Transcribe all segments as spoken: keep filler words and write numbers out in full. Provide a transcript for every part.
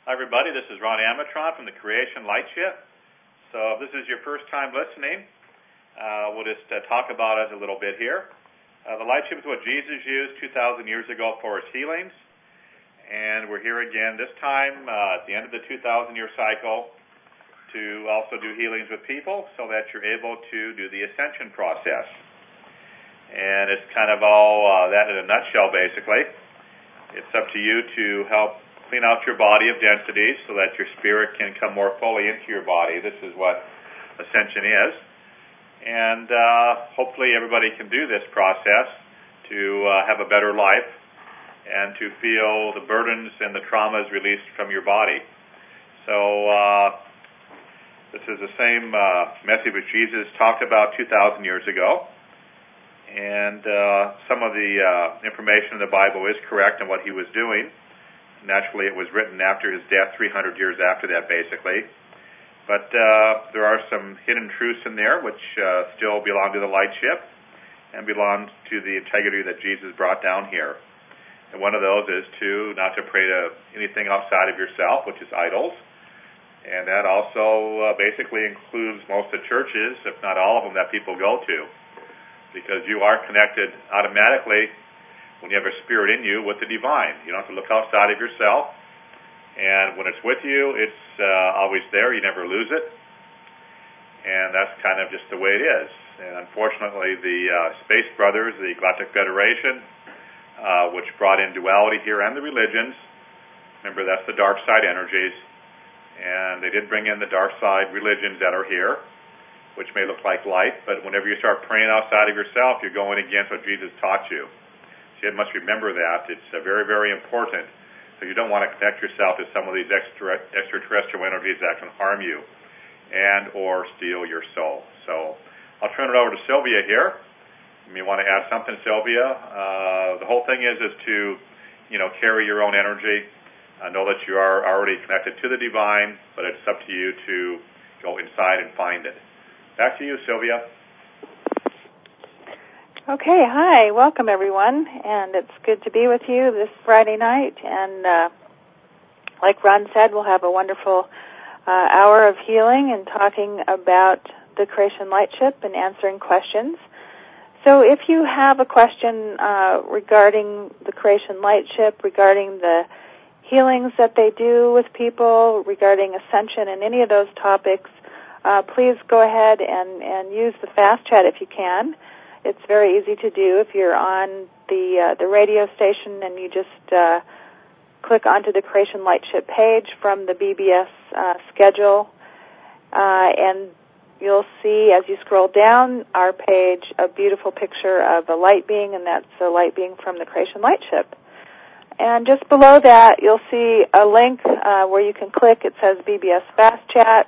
Hi, everybody. This is Ron Amatron from the Creation Lightship. So if this is your first time listening, uh, we'll just uh, talk about it a little bit here. Uh, the Lightship is what Jesus used two thousand years ago for his healings. And we're here again this time uh, at the end of the two thousand year cycle to also do healings with people so that you're able to do the ascension process. And it's kind of all uh, that in a nutshell, basically. It's up to you to help clean out your body of densities so that your spirit can come more fully into your body. This is what ascension is. And uh, hopefully everybody can do this process to uh, have a better life and to feel the burdens and the traumas released from your body. So uh, this is the same uh, message which Jesus talked about two thousand years ago. And uh, some of the uh, information in the Bible is correct in what he was doing. Naturally, it was written after his death, three hundred years after that, basically. But uh, there are some hidden truths in there which uh, still belong to the Lightship and belong to the integrity that Jesus brought down here. And one of those is to not to pray to anything outside of yourself, which is idols. And that also uh, basically includes most of the churches, if not all of them, that people go to. Because you are connected automatically when you have a spirit in you with the divine. You don't have to look outside of yourself. And when it's with you, it's uh, always there. You never lose it. And that's kind of just the way it is. And unfortunately, the uh, Space Brothers, the Galactic Federation, uh, which brought in duality here, and the religions, remember that's the dark side energies, and they did bring in the dark side religions that are here, which may look like light, but whenever you start praying outside of yourself, you're going against what Jesus taught you. You must remember that. It's uh, very, very important. So you don't want to connect yourself to some of these extra, extraterrestrial energies that can harm you and or steal your soul. So I'll turn it over to Sylvia here. You may want to add something, Sylvia. Uh, the whole thing is is to, you know, carry your own energy. Uh, know that you are already connected to the divine, but it's up to you to go inside and find it. Back to you, Sylvia. Okay, hi, welcome everyone, and it's good to be with you this Friday night, and uh, like Ron said, we'll have a wonderful uh, hour of healing and talking about the Creation Lightship and answering questions. So if you have a question uh, regarding the Creation Lightship, regarding the healings that they do with people, regarding ascension and any of those topics, uh, please go ahead and, and use the fast chat if you can. It's very easy to do if you're on the uh, the radio station and you just uh, click onto the Creation Lightship page from the B B S uh, schedule, uh, and you'll see as you scroll down our page a beautiful picture of a light being, and that's a light being from the Creation Lightship. And just below that, you'll see a link uh, where you can click. It says B B S Fast Chat,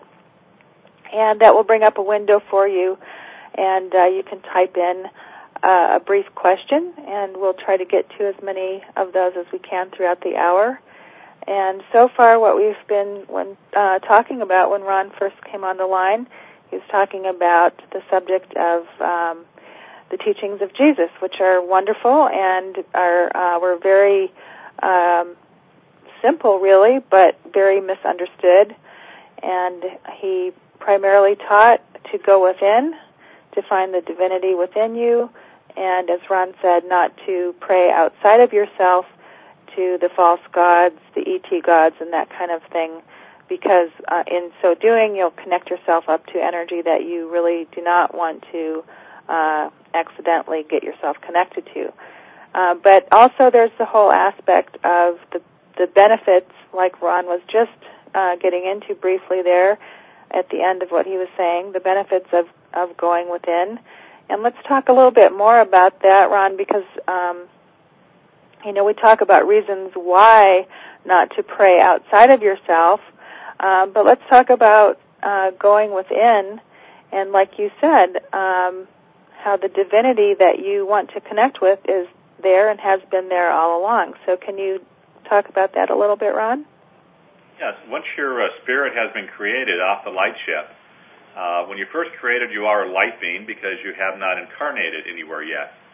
and that will bring up a window for you. And uh, you can type in uh, a brief question, and we'll try to get to as many of those as we can throughout the hour. And so far, what we've been when, uh, talking about when Ron first came on the line, he was talking about the subject of um, the teachings of Jesus, which are wonderful and are uh, were very um, simple, really, but very misunderstood. And he primarily taught to go within, to find the divinity within you, and as Ron said, not to pray outside of yourself to the false gods, the E T gods, and that kind of thing, because uh, in so doing, you'll connect yourself up to energy that you really do not want to uh, accidentally get yourself connected to. Uh, but also there's the whole aspect of the, the benefits, like Ron was just uh, getting into briefly there at the end of what he was saying, the benefits of of going within. And let's talk a little bit more about that, Ron, because, um, you know, we talk about reasons why not to pray outside of yourself, um, but let's talk about uh, going within, and like you said, um, how the divinity that you want to connect with is there and has been there all along. So can you talk about that a little bit, Ron? Yes, once your uh, spirit has been created off the Lightship, Uh, when you first created, you are a light being because you have not incarnated anywhere yet.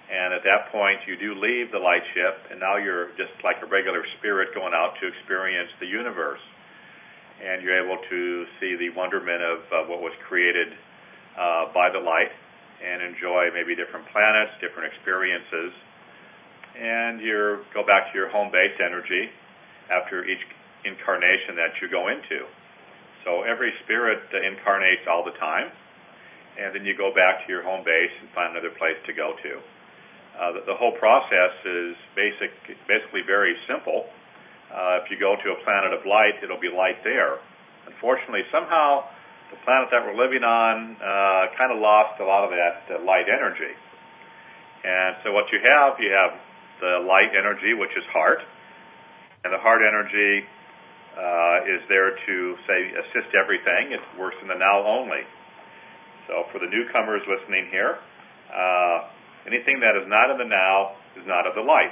And at that point, you do leave the light ship, and now you're just like a regular spirit going out to experience the universe. And you're able to see the wonderment of uh, what was created uh, by the light and enjoy maybe different planets, different experiences. And you go back to your home base energy after each incarnation that you go into. So every spirit uh, incarnates all the time, and then you go back to your home base and find another place to go to. Uh, the, the whole process is basic, basically very simple. Uh, if you go to a planet of light, it'll be light there. Unfortunately, somehow the planet that we're living on uh, kind of lost a lot of that uh, light energy. And so what you have, you have the light energy, which is heart, and the heart energy uh, is there to, say, assist everything. It works in the now only. So for the newcomers listening here, uh, anything that is not in the now is not of the light.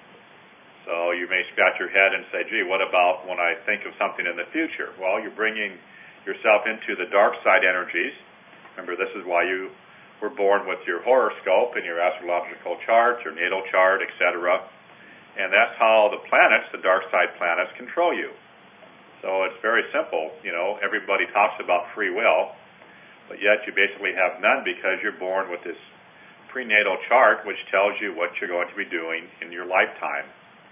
So you may scratch your head and say, gee, what about when I think of something in the future? Well, you're bringing yourself into the dark side energies. Remember, this is why you were born with your horoscope and your astrological chart, your natal chart, et cetera. And that's how the planets, the dark side planets, control you. So it's very simple. You know, everybody talks about free will, but yet you basically have none because you're born with this prenatal chart which tells you what you're going to be doing in your lifetime.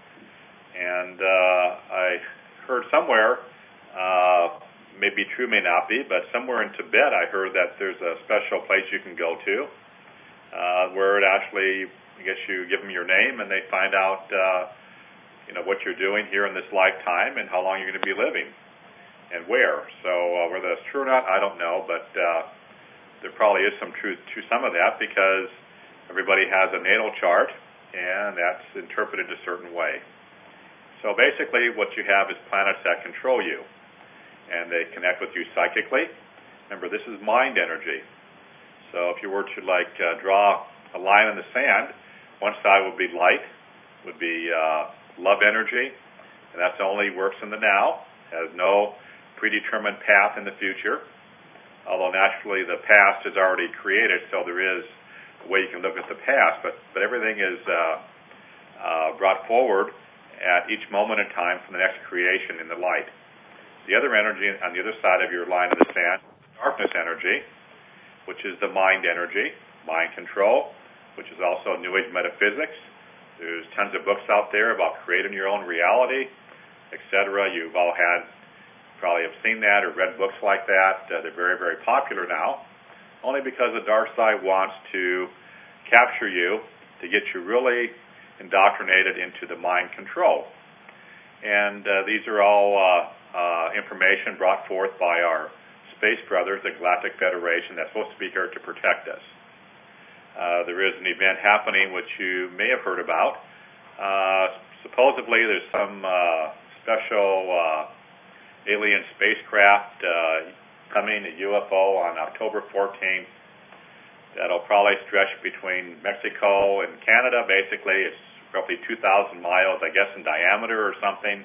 And uh, I heard somewhere, uh, may be true, may not be, but somewhere in Tibet I heard that there's a special place you can go to uh, where it actually, I guess you give them your name and they find out, uh, you know, what you're doing here in this lifetime and how long you're going to be living and where. So uh, whether that's true or not, I don't know, but uh, there probably is some truth to some of that because everybody has a natal chart and that's interpreted a certain way. So basically what you have is planets that control you, and they connect with you psychically. Remember, this is mind energy. So if you were to like uh, draw a line in the sand, one side would be light, would be uh, love energy, and that's only works in the now, has no predetermined path in the future, although naturally the past is already created, so there is a way you can look at the past, but, but everything is uh, uh, brought forward at each moment in time from the next creation in the light. The other energy on the other side of your line of the sand, darkness energy, which is the mind energy, mind control, which is also New Age metaphysics. There's tons of books out there about creating your own reality, et cetera. You've all had, probably have seen that or read books like that. Uh, they're very, very popular now, only because the dark side wants to capture you to get you really indoctrinated into the mind control. And uh, these are all uh, uh, information brought forth by our space brothers, the Galactic Federation, that's supposed to be here to protect us. Uh, there is an event happening which you may have heard about. Uh, supposedly there's some uh, special uh, alien spacecraft uh, coming, a U F O, on October fourteenth. That'll probably stretch between Mexico and Canada. Basically, it's roughly two thousand miles, I guess, in diameter or something.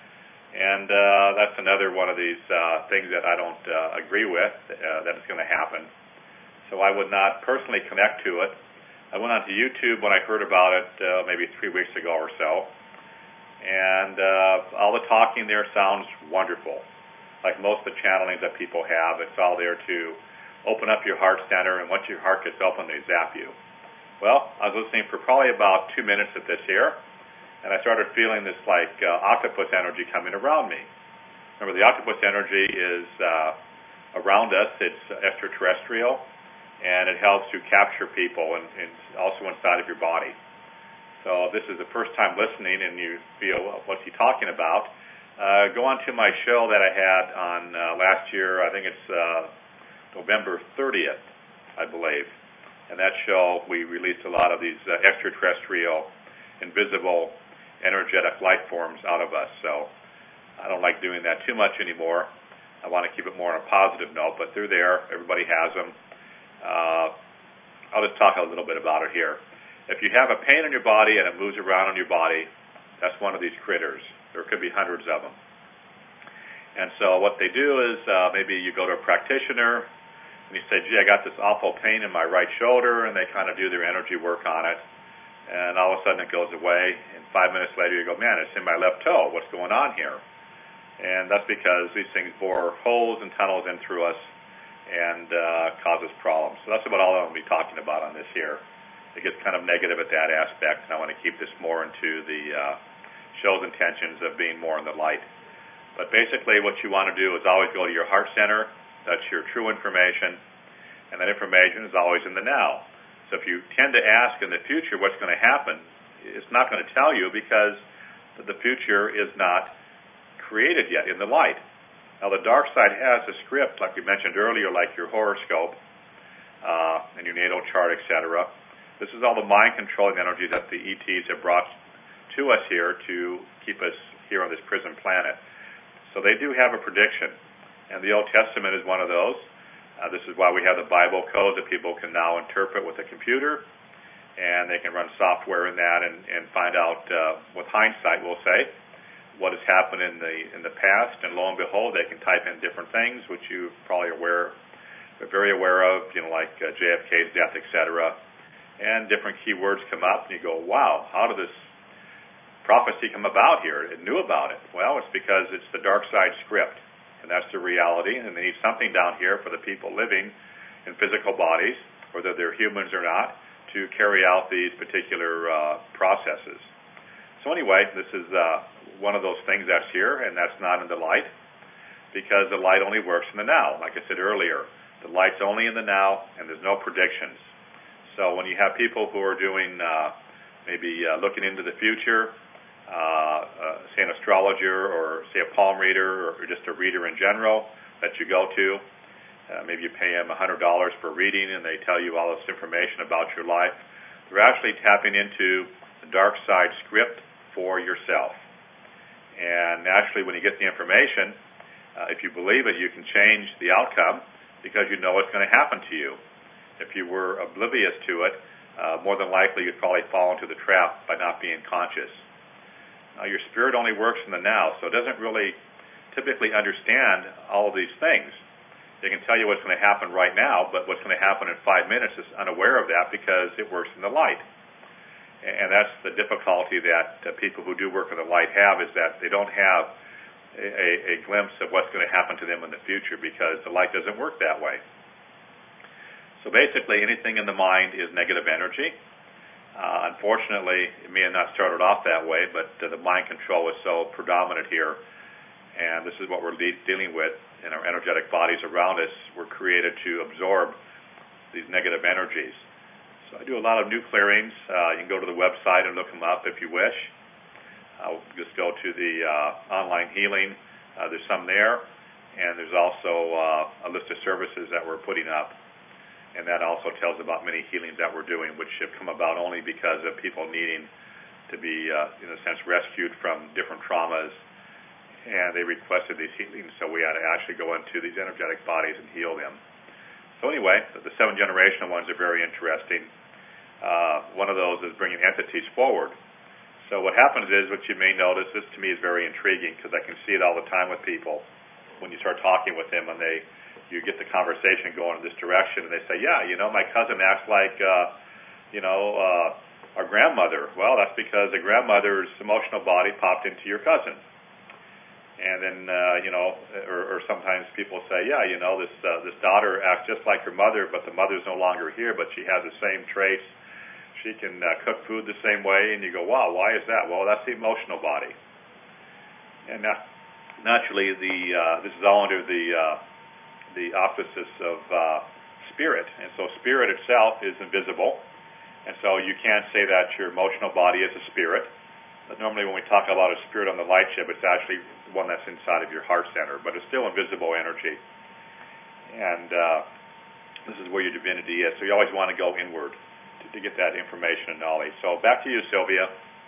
And uh, that's another one of these uh, things that I don't uh, agree with, uh, that it's going to happen. So I would not personally connect to it. I went onto YouTube when I heard about it uh, maybe three weeks ago or so. And uh, all the talking there sounds wonderful. Like most of the channelings that people have, it's all there to open up your heart center, and once your heart gets open, they zap you. Well, I was listening for probably about two minutes at this here, and I started feeling this like uh, octopus energy coming around me. Remember, the octopus energy is uh, around us. It's extraterrestrial, and it helps to capture people and, and also inside of your body. So this is the first time listening and you feel, well, what's he talking about? Uh, go on to my show that I had on uh, last year. I think it's uh, November thirtieth, I believe. And that show, we released a lot of these uh, extraterrestrial, invisible, energetic life forms out of us. So I don't like doing that too much anymore. I want to keep it more on a positive note, but they're there. Everybody has them. Uh, I'll just talk a little bit about it here. If you have a pain in your body and it moves around in your body, that's one of these critters. There could be hundreds of them. And so what they do is uh, maybe you go to a practitioner and you say, gee, I got this awful pain in my right shoulder, and they kind of do their energy work on it. and all of a sudden it goes away, and five minutes later you go, man, it's in my left toe. What's going on here? And that's because these things bore holes and tunnels in through us and uh, causes problems. So that's about all I'm going to be talking about on this here. It gets kind of negative at that aspect, and I want to keep this more into the uh, show's intentions of being more in the light. But basically what you want to do is always go to your heart center. That's your true information, and that information is always in the now. So if you tend to ask in the future what's going to happen, it's not going to tell you because the future is not created yet in the light. Now the dark side has a script, like we mentioned earlier, like your horoscope uh, and your natal chart, et cetera. This is all the mind-controlling energy that the E Ts have brought to us here to keep us here on this prison planet. So they do have a prediction, and the Old Testament is one of those. Uh, this is why we have the Bible codes that people can now interpret with a computer, and they can run software in that and, and find out, uh, with hindsight, we'll say, what has happened in the in the past, and lo and behold, they can type in different things, which you probably aware, are very aware of, you know, like uh, J F K's death, et cetera. And different keywords come up, and you go, wow, how did this prophecy come about here? It knew about it. Well, it's because it's the dark side script, and that's the reality, and they need something down here for the people living in physical bodies, whether they're humans or not, to carry out these particular uh, processes. So anyway, this is uh, one of those things that's here, and that's not in the light, because the light only works in the now. Like I said earlier, the light's only in the now, and there's no predictions. So when you have people who are doing uh, maybe uh, looking into the future, uh, uh, say an astrologer or say a palm reader or just a reader in general that you go to, uh, maybe you pay them one hundred dollars for reading, and they tell you all this information about your life. They're actually tapping into the dark side script for yourself. And naturally, when you get the information, uh, if you believe it, you can change the outcome because you know what's going to happen to you. If you were oblivious to it, uh, more than likely you'd probably fall into the trap by not being conscious. Now, your spirit only works in the now, so it doesn't really typically understand all of these things. They can tell you what's going to happen right now, but what's going to happen in five minutes is unaware of that because it works in the light. And that's the difficulty that uh, people who do work in the light have, is that they don't have a, a, a glimpse of what's going to happen to them in the future because the light doesn't work that way. So basically, anything in the mind is negative energy. Uh, unfortunately, it may have not started off that way, but uh, the mind control is so predominant here, and this is what we're de- dealing with in our energetic bodies around us. We're created to absorb these negative energies. So I do a lot of new clearings. Uh, you can go to the website and look them up if you wish. Uh, just go to the uh, online healing. Uh, there's some there, and there's also uh, a list of services that we're putting up. And that also tells about many healings that we're doing, which have come about only because of people needing to be, uh, in a sense, rescued from different traumas. And they requested these healings, so we had to actually go into these energetic bodies and heal them. So anyway, the seven generational ones are very interesting. Uh, one of those is bringing entities forward. So what happens is, what you may notice, this to me is very intriguing because I can see it all the time with people. When you start talking with them and they, you get the conversation going in this direction, and they say, yeah, you know, my cousin acts like, uh, you know, uh, our grandmother. Well, that's because the grandmother's emotional body popped into your cousin. And then, uh, you know, or, or sometimes people say, yeah, you know, this uh, this daughter acts just like her mother, but the mother's no longer here, but she has the same traits. She can uh, cook food the same way, and you go, wow, why is that? Well, that's the emotional body. And uh, naturally, the uh, this is all under the uh, the auspices of uh, spirit, and so spirit itself is invisible, and so you can't say that your emotional body is a spirit. But normally, when we talk about a spirit on the light ship, it's actually the one that's inside of your heart center, but it's still invisible energy. And uh, this is where your divinity is. So you always want to go inward to get that information and knowledge. So back to you, Sylvia.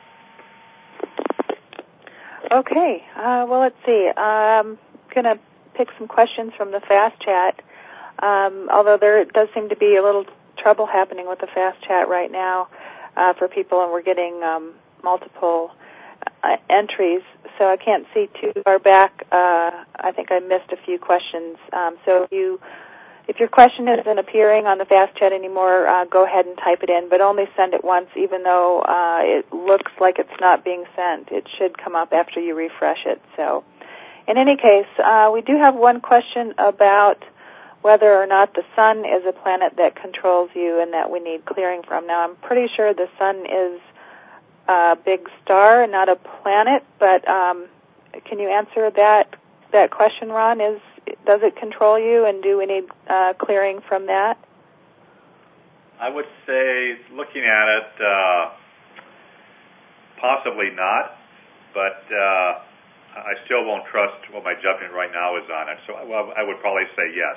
Okay. Uh, well, let's see. I'm going to pick some questions from the fast chat, um, although there does seem to be a little trouble happening with the fast chat right now uh, for people, and we're getting um, multiple uh, entries, so I can't see too far back. Uh, I think I missed a few questions. Um, so if you if your question isn't appearing on the Fast Chat anymore, uh, go ahead and type it in, but only send it once, even though uh, it looks like it's not being sent. It should come up after you refresh it. So, in any case, uh, we do have one question about whether or not the sun is a planet that controls you and that we need clearing from. Now, I'm pretty sure the sun is a big star, not a planet, but um, can you answer that that question, Ron? Is does it control you, and do we need uh, clearing from that? I would say, looking at it, uh, possibly not, but uh, I still won't trust what my judgment right now is on it. So well, I would probably say yes.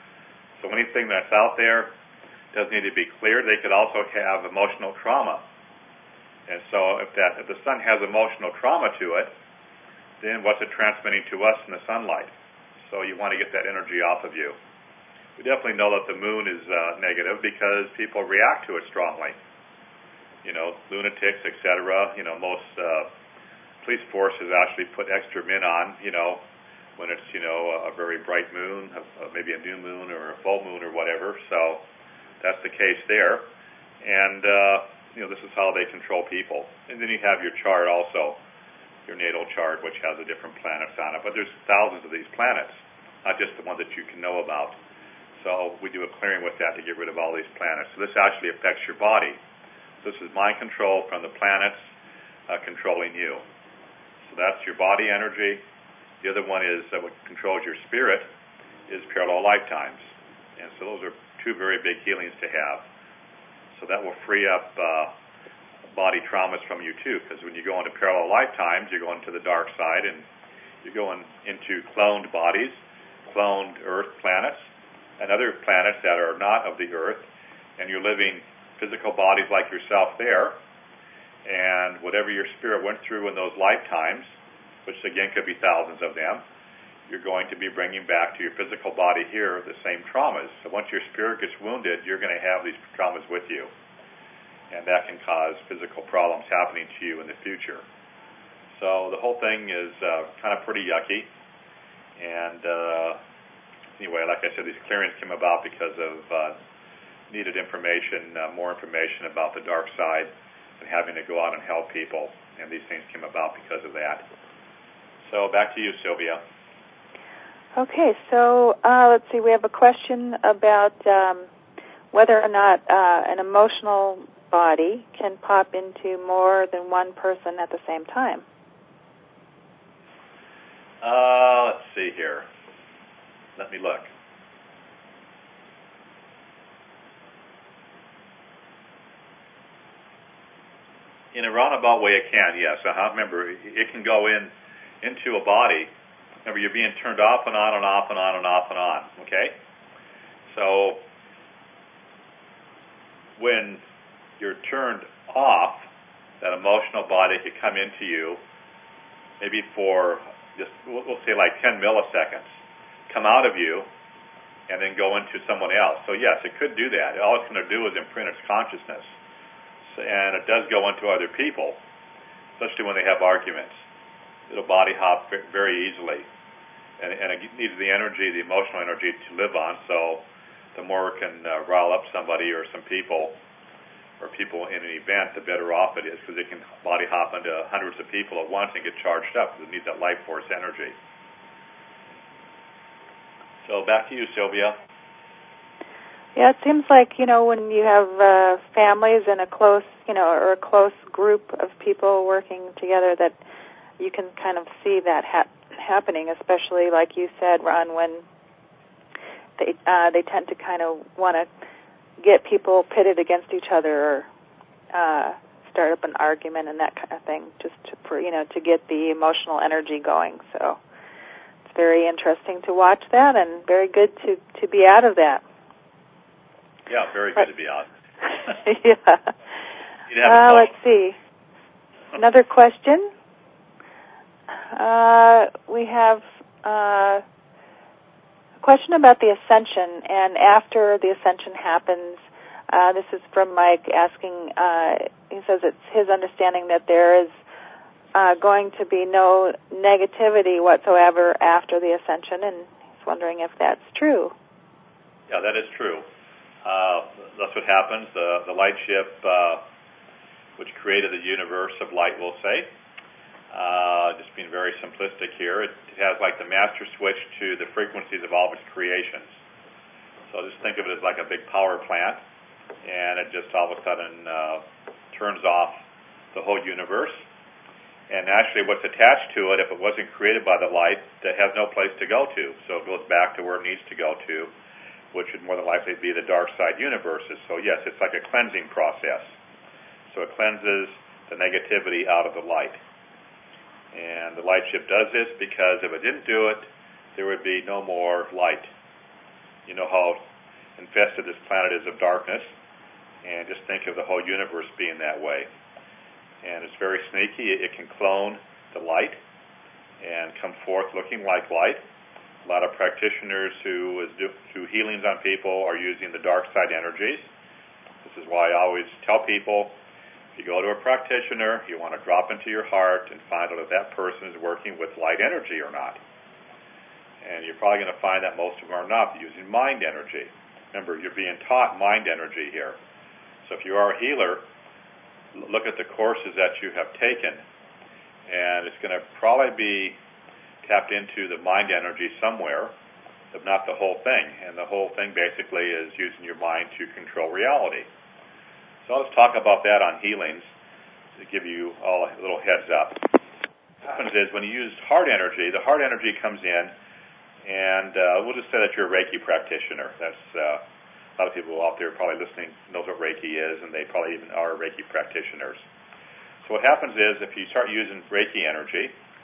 So anything that's out there does need to be cleared. They could also have emotional trauma. And so if that if the sun has emotional trauma to it, then what's it transmitting to us in the sunlight? So you want to get that energy off of you. We definitely know that the moon is uh, negative because people react to it strongly. You know, lunatics, et cetera. You know, most uh, police forces actually put extra men on, you know, when it's, you know, a, a very bright moon, a, maybe a new moon or a full moon or whatever. So that's the case there. And, uh, you know, this is how they control people. And then you have your chart also, your natal chart, which has the different planets on it. But there's thousands of these planets, not just the one that you can know about. So we do a clearing with that to get rid of all these planets. So this actually affects your body. This is mind control from the planets uh, controlling you. So that's your body energy. The other one is uh, what controls your spirit is parallel lifetimes. And so those are two very big healings to have. So that will free up uh, body traumas from you too, because when you go into parallel lifetimes, you're going to the dark side, and you're going into cloned bodies, cloned Earth planets, and other planets that are not of the Earth, and you're living physical bodies like yourself there, and whatever your spirit went through in those lifetimes, which again could be thousands of them, you're going to be bringing back to your physical body here the same traumas. So once your spirit gets wounded, you're going to have these traumas with you. And that can cause physical problems happening to you in the future. So the whole thing is uh, kind of pretty yucky. And uh, anyway, like I said, these clearings came about because of uh, needed information, uh, more information about the dark side and having to go out and help people. And these things came about because of that. So back to you, Sylvia. Okay, so uh, let's see. We have a question about um, whether or not uh, an emotional body can pop into more than one person at the same time. Uh, let's see here. Let me look. In a roundabout way, it can, yes. Uh-huh. Remember, it can go in into a body. Remember, you're being turned off and on and off and on and off and on, okay? So when you're turned off, that emotional body could come into you maybe for just, we'll say like ten milliseconds, come out of you, and then go into someone else. So yes, it could do that. All it's going to do is imprint its consciousness. So, and it does go into other people, especially when they have arguments. It'll body hop very easily. And, and it needs the energy, the emotional energy to live on, so the more it can uh, rile up somebody or some people, or people in an event, the better off it is, because it can body hop into hundreds of people at once and get charged up, because it needs that life force energy. So back to you, Sylvia. Yeah, it seems like, you know, when you have uh, families and a close, you know, or a close group of people working together, that you can kind of see that ha- happening, especially, like you said, Ron, when they uh, they tend to kind of want to get people pitted against each other, or uh, start up an argument and that kind of thing, just to, for, you know, to get the emotional energy going. So it's very interesting to watch that, and very good to, to be out of that. Yeah, very good but, to be out. yeah. Uh, let's see. Another question. Uh, we have uh, a question about the ascension, and after the ascension happens, uh, this is from Mike asking, uh, he says it's his understanding that there is uh, going to be no negativity whatsoever after the ascension, and he's wondering if that's true. Yeah, that is true. Uh, that's what happens. The, the light ship, uh, which created the universe of light, we'll say, uh, just being very simplistic here, it, it has like the master switch to the frequencies of all of its creations. So just think of it as like a big power plant, and it just all of a sudden uh, turns off the whole universe. And naturally, what's attached to it, if it wasn't created by the light, it has no place to go to. So it goes back to where it needs to go to, which would more than likely be the dark side universes. So yes, it's like a cleansing process. So it cleanses the negativity out of the light. And the light ship does this because if it didn't do it, there would be no more light. You know how infested this planet is of darkness, and just think of the whole universe being that way. And it's very sneaky. It can clone the light and come forth looking like light. A lot of practitioners who is do, do healings on people are using the dark side energies. This is why I always tell people, if you go to a practitioner, you want to drop into your heart and find out if that person is working with light energy or not. And you're probably going to find that most of them are not. They're using mind energy. Remember, you're being taught mind energy here. So if you are a healer, look at the courses that you have taken, and it's going to probably be tapped into the mind energy somewhere, if not the whole thing. And the whole thing basically is using your mind to control reality. So let's talk about that on healings to give you all a little heads up. What happens is when you use heart energy, the heart energy comes in, and uh, we'll just say that you're a Reiki practitioner. That's uh, a lot of people out there probably listening knows what Reiki is, and they probably even are Reiki practitioners. So what happens is if you start using Reiki energy,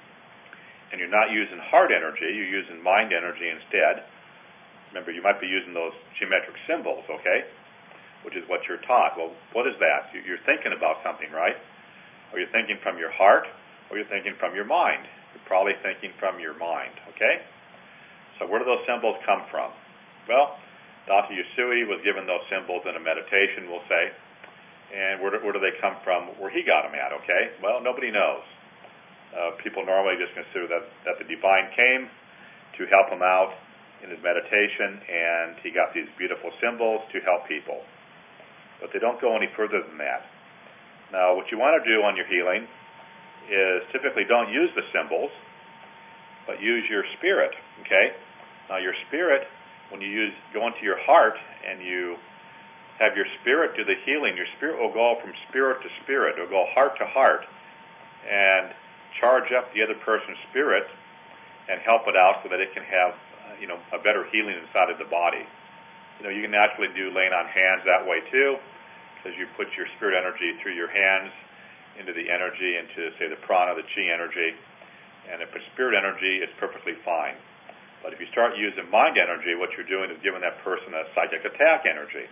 and you're not using heart energy, you're using mind energy instead. Remember, you might be using those geometric symbols, okay, which is what you're taught. Well, what is that? You're thinking about something, right? Or you're thinking from your heart, or you're thinking from your mind. You're probably thinking from your mind, okay? So where do those symbols come from? Well, Doctor Usui was given those symbols in a meditation, we'll say. And where do, where do they come from? Where he got them at, okay? Well, nobody knows. Uh, people normally just consider that, that the divine came to help him out in his meditation, and he got these beautiful symbols to help people. But they don't go any further than that. Now, what you want to do on your healing is typically don't use the symbols, but use your spirit, okay? Now, your spirit, when you use go into your heart and you have your spirit do the healing, your spirit will go from spirit to spirit. It will go heart to heart and charge up the other person's spirit and help it out so that it can have, uh, you know, a better healing inside of the body. You know, you can naturally do laying on hands that way too, because you put your spirit energy through your hands into the energy, into, say, the prana, the chi energy. And if it's spirit energy, it's perfectly fine. But if you start using mind energy, what you're doing is giving that person a psychic attack energy.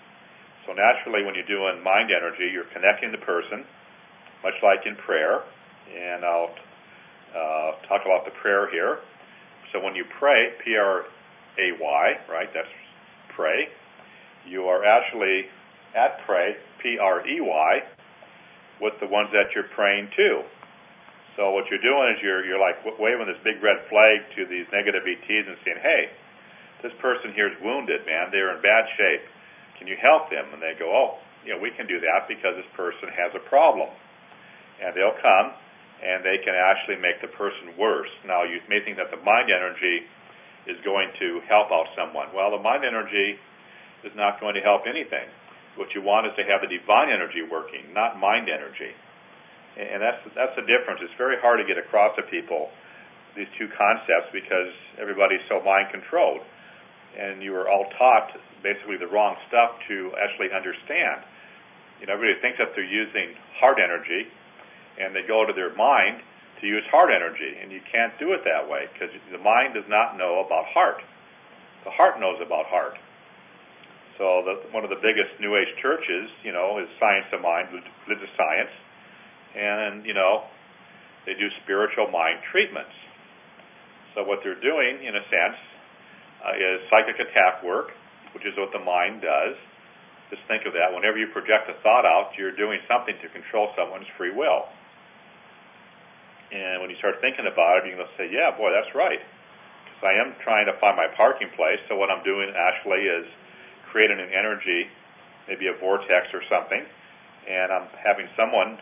So naturally, when you're doing mind energy, you're connecting the person, much like in prayer. And I'll uh, talk about the prayer here. So when you pray, P R A Y, right, that's pray, you are actually at pray, P R E Y, with the ones that you're praying to. So what you're doing is you're you're like waving this big red flag to these negative E Ts and saying, hey, this person here is wounded, man. They're in bad shape. Can you help them? And they go, oh, you know, we can do that because this person has a problem. And they'll come, and they can actually make the person worse. Now, you may think that the mind energy is going to help out someone. Well, the mind energy is not going to help anything. What you want is to have the divine energy working, not mind energy. And that's that's the difference. It's very hard to get across to people these two concepts because everybody's so mind-controlled. And you were all taught basically the wrong stuff to actually understand. You know, everybody thinks that they're using heart energy, and they go to their mind to use heart energy. And you can't do it that way because the mind does not know about heart. The heart knows about heart. So the, one of the biggest New Age churches, you know, is Science of Mind, religious science. And, you know, they do spiritual mind treatments. So what they're doing, in a sense, uh, is psychic attack work, which is what the mind does. Just think of that. Whenever you project a thought out, you're doing something to control someone's free will. And when you start thinking about it, you're going to say, yeah, boy, that's right. So I am trying to find my parking place. So what I'm doing actually is creating an energy, maybe a vortex or something, and I'm having someone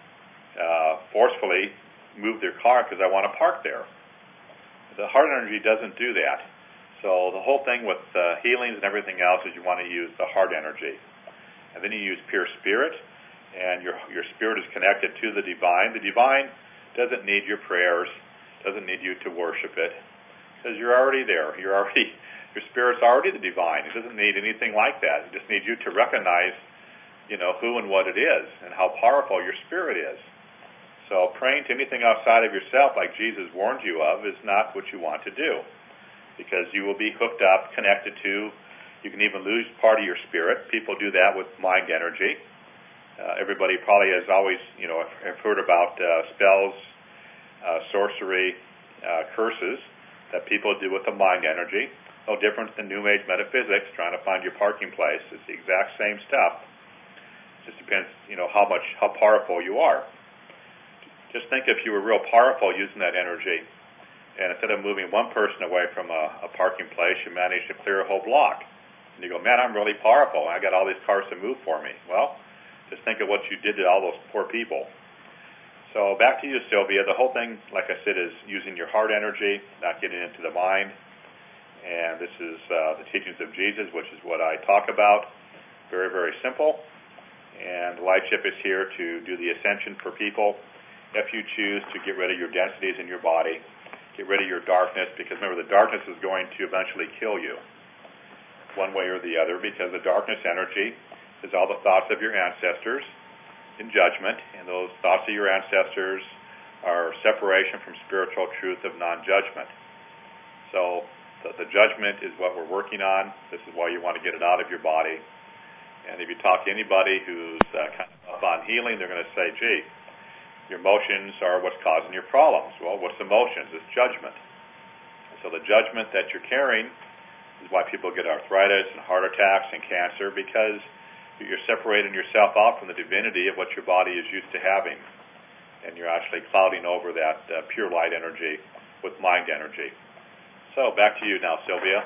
uh, forcefully move their car because I want to park there. The heart energy doesn't do that. So the whole thing with uh, healings and everything else is you want to use the heart energy. And then you use pure spirit, and your your spirit is connected to the divine. The divine doesn't need your prayers, doesn't need you to worship it, because you're already there. You're already, your spirit's already the divine. It doesn't need anything like that. It just needs you to recognize, you know, who and what it is and how powerful your spirit is. So praying to anything outside of yourself, like Jesus warned you of, is not what you want to do, because you will be hooked up, connected to, you can even lose part of your spirit. People do that with mind energy. Uh, everybody probably has always, you know, have heard about uh, spells, uh, sorcery, uh, curses that people do with the mind energy. No difference than New Age metaphysics, trying to find your parking place. It's the exact same stuff. It just depends, you know, how much, how powerful you are. Just think if you were real powerful using that energy, and instead of moving one person away from a, a parking place, you managed to clear a whole block. And you go, man, I'm really powerful. I got all these cars to move for me. Well, just think of what you did to all those poor people. So back to you, Sylvia. The whole thing, like I said, is using your heart energy, not getting into the mind. And this is uh, the teachings of Jesus, which is what I talk about. Very, very simple. And the Lightship is here to do the ascension for people. If you choose to get rid of your densities in your body, get rid of your darkness, because remember, the darkness is going to eventually kill you, one way or the other, because the darkness energy is all the thoughts of your ancestors in judgment, and those thoughts of your ancestors are separation from spiritual truth of non-judgment. So the, the judgment is what we're working on. This is why you want to get it out of your body. And if you talk to anybody who's uh, kind of up on healing, they're going to say, gee, your emotions are what's causing your problems. Well, what's emotions? It's judgment. So the judgment that you're carrying is why people get arthritis and heart attacks and cancer, because you're separating yourself out from the divinity of what your body is used to having. And you're actually clouding over that uh, pure light energy with mind energy. So back to you now, Sylvia.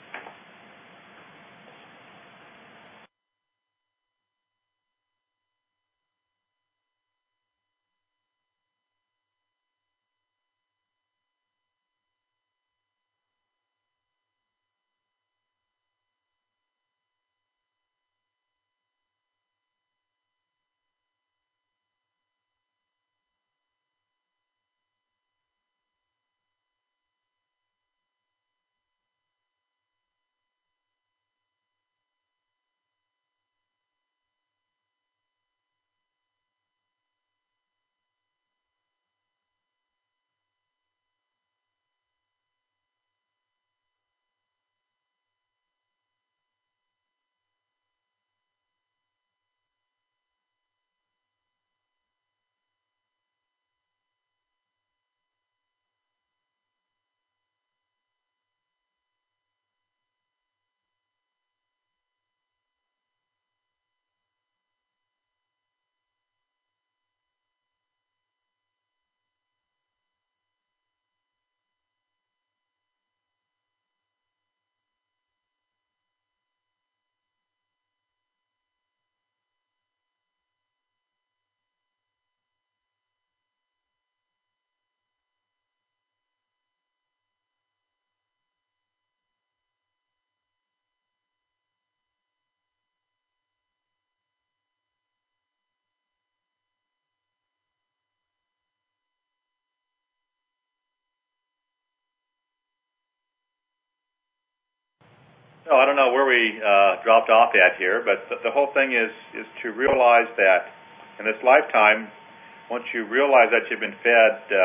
No, I don't know where we uh, dropped off at here, but the, the whole thing is, is to realize that in this lifetime, once you realize that you've been fed, uh,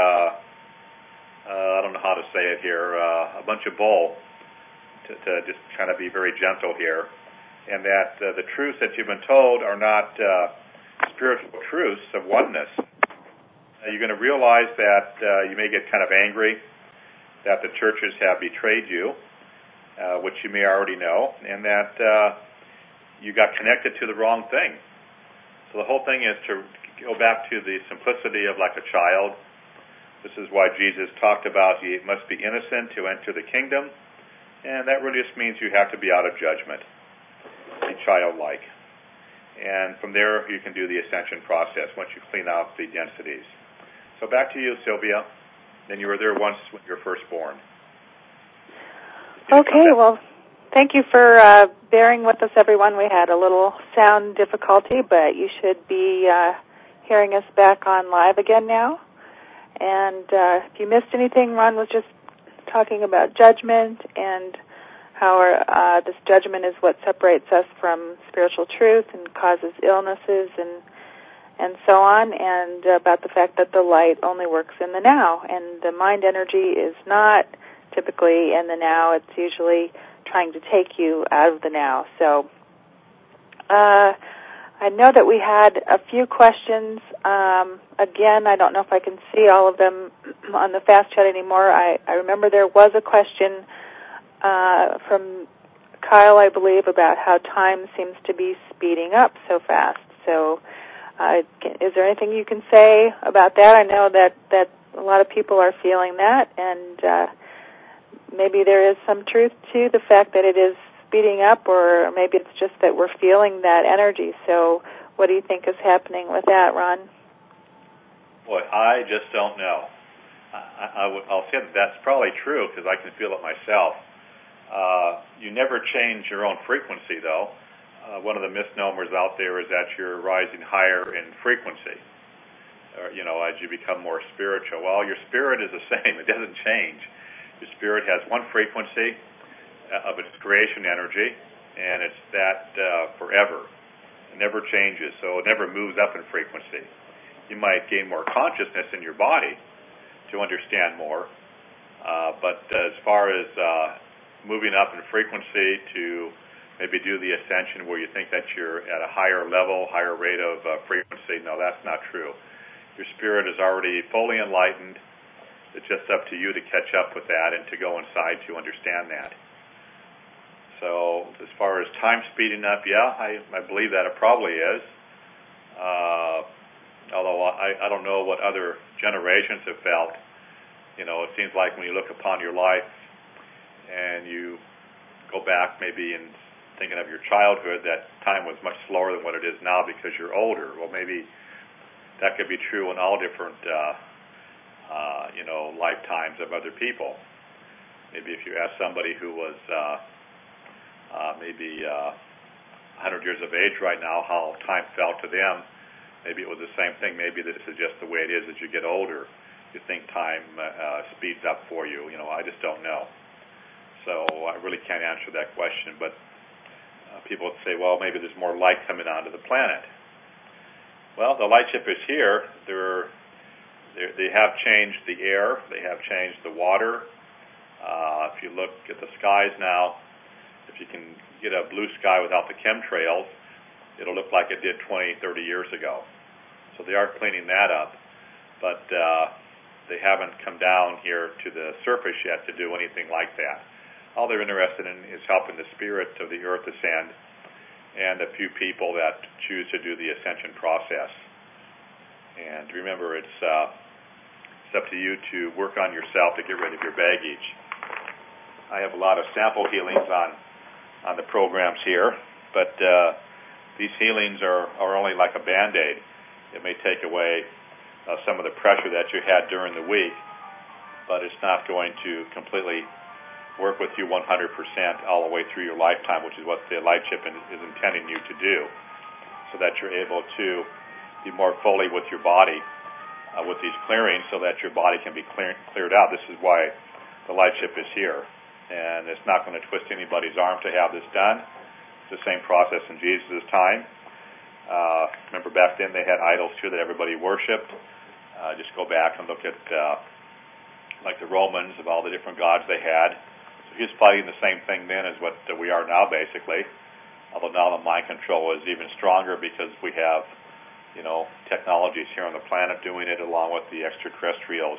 uh, I don't know how to say it here, uh, a bunch of bull, to, to just kind of be very gentle here, and that uh, the truths that you've been told are not uh, spiritual truths of oneness. Uh, you're going to realize that uh, you may get kind of angry that the churches have betrayed you, Uh, which you may already know, and that uh, you got connected to the wrong thing. So the whole thing is to go back to the simplicity of like a child This is why Jesus talked about you must be innocent to enter the kingdom, and that really just means you have to be out of judgment, be childlike. And from there, you can do the ascension process once you clean out the densities. So back to you, Sylvia. Then you were there once when you were first born. Okay, well, thank you for uh, bearing with us, everyone. We had a little sound difficulty, but you should be uh, hearing us back on live again now. And uh, if you missed anything, Ron was just talking about judgment and how our, uh, this judgment is what separates us from spiritual truth and causes illnesses and and so on, and about the fact that the light only works in the now, and the mind energy is not typically in the now. It's usually trying to take you out of the now. So uh, I know that we had a few questions. Um, again, I don't know if I can see all of them on the Fast Chat anymore. I, I remember there was a question uh, from Kyle, I believe, about how time seems to be speeding up so fast. So uh, is there anything you can say about that? I know that, that a lot of people are feeling that, and uh, maybe there is some truth to the fact that it is speeding up, or maybe it's just that we're feeling that energy. So what do you think is happening with that, Ron? Boy, I just don't know. I, I w- I'll say that that's probably true because I can feel it myself. Uh, you never change your own frequency, though. Uh, one of the misnomers out there is that you're rising higher in frequency, or, you know, as you become more spiritual. Well, your spirit is the same. It doesn't change. Your spirit has one frequency of its creation energy, and it's that uh, forever. It never changes, so it never moves up in frequency. You might gain more consciousness in your body to understand more, uh, but as far as uh, moving up in frequency to maybe do the ascension where you think that you're at a higher level, higher rate of uh, frequency, no, that's not true. Your spirit is already fully enlightened. It's just up to you to catch up with that and to go inside to understand that. So as far as time speeding up, yeah, I, I believe that it probably is. Uh, although I, I don't know what other generations have felt. You know, it seems like when you look upon your life and you go back maybe in thinking of your childhood, that time was much slower than what it is now because you're older. Well, maybe that could be true in all different, uh, uh, you know, lifetimes of other people. Maybe if you ask somebody who was uh, uh, maybe uh, one hundred years of age right now how time felt to them, maybe it was the same thing. Maybe this is just the way it is as you get older. You think time uh, speeds up for you. You know, I just don't know. So I really can't answer that question. But uh, people would say, well, maybe there's more light coming onto the planet. Well, the light ship is here. They're, they're, they have changed the air. They have changed the water. Uh, if you look at the skies now, if you can get a blue sky without the chemtrails, it'll look like it did twenty, thirty years ago. So they are cleaning that up. But uh, they haven't come down here to the surface yet to do anything like that. All they're interested in is helping the spirits of the earth ascend and a few people that choose to do the ascension process. And remember, it's, uh, it's up to you to work on yourself to get rid of your baggage. I have a lot of sample healings on, on the programs here, but uh, these healings are, are only like a Band-Aid. It may take away uh, some of the pressure that you had during the week, but it's not going to completely work with you one hundred percent all the way through your lifetime, which is what the light ship is intending you to do, so that you're able to be more fully with your body uh, with these clearings, so that your body can be clear, cleared out. This is why the light ship is here, and it's not going to twist anybody's arm to have this done. It's the same process in Jesus' time. Uh, remember back then they had idols too that everybody worshipped. Uh, just go back and look at uh, like the Romans, of all the different gods they had. So he's fighting the same thing then as what uh, we are now, basically. Although now the mind control is even stronger because we have, you know, technologies here on the planet doing it along with the extraterrestrials.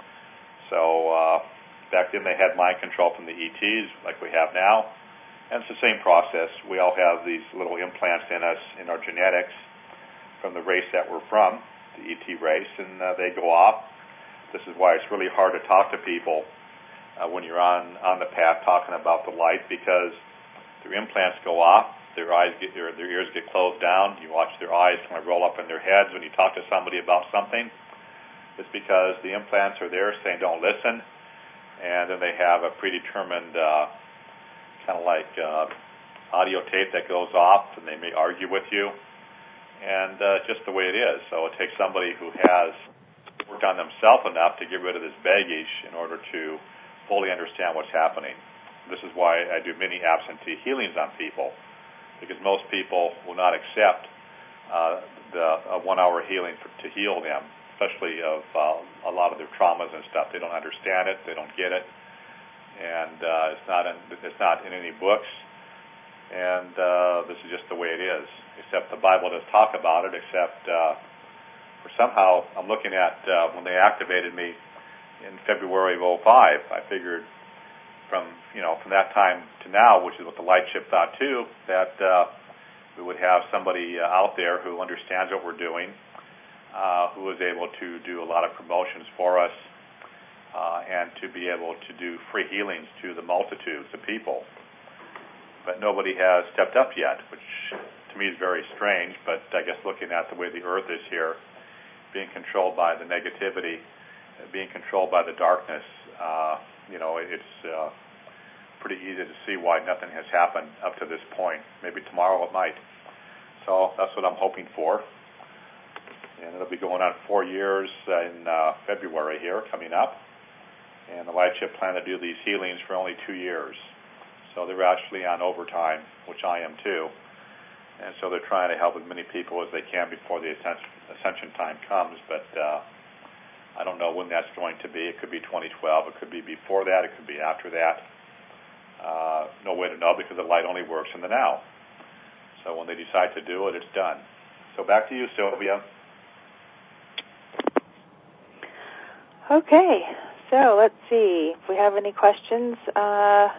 So uh, back then they had mind control from the E Ts like we have now. And it's the same process. We all have these little implants in us, in our genetics, from the race that we're from, the E T race, and uh, they go off. this is why it's really hard to talk to people uh, when you're on, on the path talking about the light, because their implants go off, their eyes get, their, their ears get closed down, you watch their eyes kind of roll up in their heads when you talk to somebody about something. It's because the implants are there saying don't listen, and then they have a predetermined uh, kind of like uh, audio tape that goes off, and they may argue with you, and uh, just the way it is. So it takes somebody who has worked on themselves enough to get rid of this baggage in order to fully understand what's happening. This is why I do many absentee healings on people, because most people will not accept uh, the a one-hour healing for, to heal them, especially of uh, a lot of their traumas and stuff. They don't understand it, they don't get it, and uh, it's not in, it's not in any books. And uh, this is just the way it is. Except the Bible does talk about it. Except uh, for somehow I'm looking at uh, when they activated me in February of oh five. I figured from you know from that time to now, which is what the light ship thought too, that uh, we would have somebody uh, out there who understands what we're doing, uh, who is able to do a lot of promotions for us, uh, and to be able to do free healings to the multitudes of people. But nobody has stepped up yet, which to me is very strange. But I guess looking at the way the earth is here, being controlled by the negativity, being controlled by the darkness, uh, you know, it's uh, pretty easy to see why nothing has happened up to this point. Maybe tomorrow it might. So that's what I'm hoping for. And it'll be going on four years in uh, February here, coming up. And the Light Ship plan to do these healings for only two years. So they're actually on overtime, which I am too. And so they're trying to help as many people as they can before the ascension, ascension time comes. But uh, I don't know when that's going to be. It could be twenty twelve. It could be before that. It could be after that. Uh, no way to know, because the light only works in the now. So when they decide to do it, it's done. So back to you, Sylvia. Okay. So let's see if we have any questions. Uh,